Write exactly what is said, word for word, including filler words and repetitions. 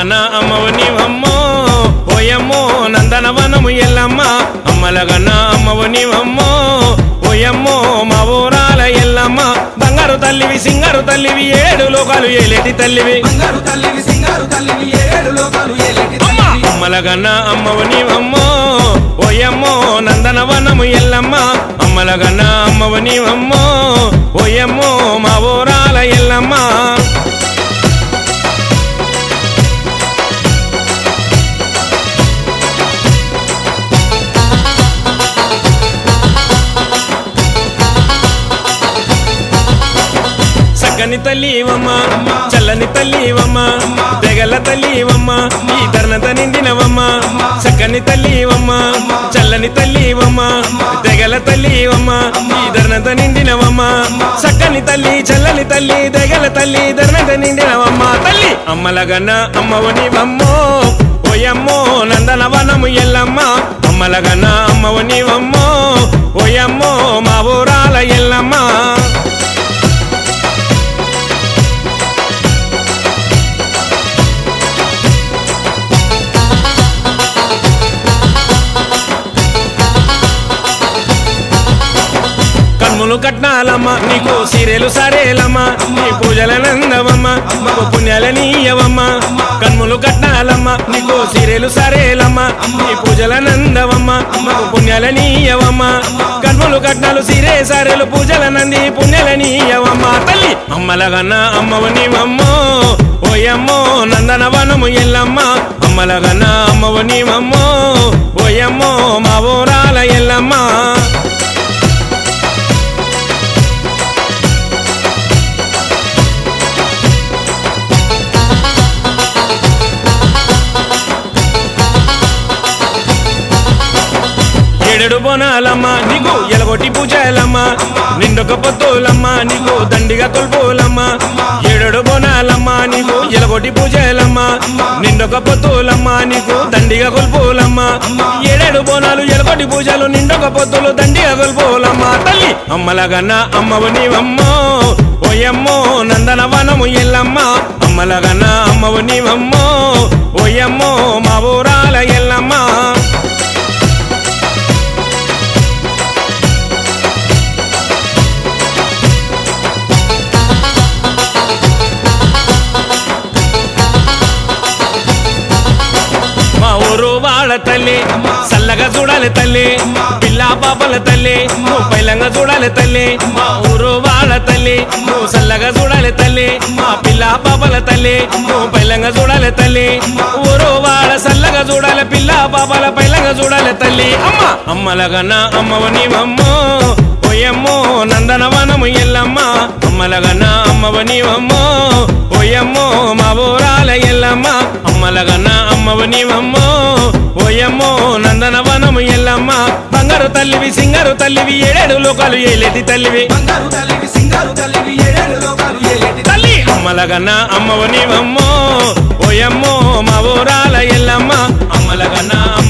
అమ్మలగన్న అమ్మవు నీవమ్మో ఓయమ్మో నందనవనము ఎల్లమ్మ అమ్మలగన్న అమ్మవు నీవమ్మో ఓయమ్మో మా ఊరాల ఎల్లమ్మ బంగారు తల్లివి సింగారు తల్లివి ఏడు లోకాలు ఏలేటి తల్లివి బంగారు తల్లివి సింగారు తల్లివి ఏడు లోకాలు ఏలేటి తల్లివి అమ్మలగన్న అమ్మవు నీవమ్మో ఓయమ్మో నందనవనము ఎల్లమ్మ అమ్మలగన్న అమ్మవు నీవమ్మో ఓయమ్మో మా ఊరాల ఎల్లమ్మ చక్కని తల్లివమ్మ చల్లని తల్లివమ్మ తెగల తల్లివమ్మ ఈ ధర్నత నిండినవమ్మ చక్కని తల్లివమ్మ చల్లని తల్లివమ్మ తెగల తల్లివమ్మ ఈ ధర్నత నిండినవమ్మ చక్కని తల్లి చల్లని తల్లి తెగల తల్లి ధర్నత నిండినవమ్మ తల్లి అమ్మలగన్న అమ్మవు నీవమ్మో ఓయమ్మో నందనవనము ఎల్లమ్మ అమ్మలగన్న అమ్మవు నీవమ్మో ఓయమ్మో మా ఊరాల ఎల్లమ్మ కన్నులు కట్నాలమ్మ నీకు సీరెలు సరేలమ్మ నీ పూజల నందవమ్మ మాకు పుణ్యాల నీయవమ్మ కన్నులు కట్నాలమ్మ నీకు సీరెలు సరేలమ్మ నీ పూజల నందవమ్మ మాకు పుణ్యాల నీయవమ్మ కన్నులు కట్నాలు సీరే సరేలు పూజల నంది పుణ్యాల నీయవమ్మ తల్లి అమ్మలగన్న అమ్మవు నీవమ్మో ఓయమ్మో నందనవనము ఎల్లమ్మ అమ్మలగన్న అమ్మవు నీవమ్మో ఓయమ్మో మా ఊరాల ఎల్లమ్మ ఏడు బోనాలమ్మ నీకు ఎలగొట్టి పూజలమ్మ నిండొక పొత్తులమ్మ నీకు దండిగా తొల్పులమ్మ ఏడు బోనాలమ్మ నీకు ఎలగొట్టి పూజలమ్మ నిండొక పొత్తులమ్మ నీకు దండిగా కొల్పులమ్మ ఏడేడు బోనాలు ఎలగొట్టి పూజలు నిండొక పొత్తులు దండిగా కొల్పులమ్మ తల్లి అమ్మలగన్న అమ్మవు నీవమ్మో ఓయమ్మో నందనవనము ఎల్లమ్మ అమ్మలగన్న అమ్మవు నీవమ్మో ఓయమ్మో మా ఊరాల ఎల్లమ్మ ఊరు వాళ్ళ తల్లి చల్లగా చూడాలి తల్లి పిల్ల పాపల తల్లి నువ్వు పైలంగా చూడాలి తల్లి మా ఊరు వాళ్ళ తల్లి నువ్వు చల్లగా చూడాలి తల్లి మా పిల్ల పాపల తల్లి నువ్వు పైలంగా చూడాలి తల్లి ఊరు వాళ్ళ చల్లగా చూడాలి పిల్ల పాపల పైలంగా చూడాలి తల్లి అమ్మ అమ్మలగన్న అమ్మవు నీవమ్మో ఓయమ్మో నందనవనము ఎల్లమ్మ అమ్మలగన్న అమ్మవు నీవమ్మో ఓయమ్మో మా ఊరాల ఎల్లమ్మ అమ్మలగన్న అమ్మవు నీవమ్మో ఓయమ్మో నందనవనము ఎల్లమ్మ బంగారు తల్లివి సింగారు తల్లివి ఏడేడు లోకాలు ఏలేటి తల్లివి బంగారు తల్లివి సింగారు తల్లివి ఏడేడు లోకాలు ఏలేటి తల్లి అమ్మలగన్న అమ్మవు నీవమ్మో ఓయమ్మో మా ఊరాల ఎల్లమ్మ అమ్మలగన్న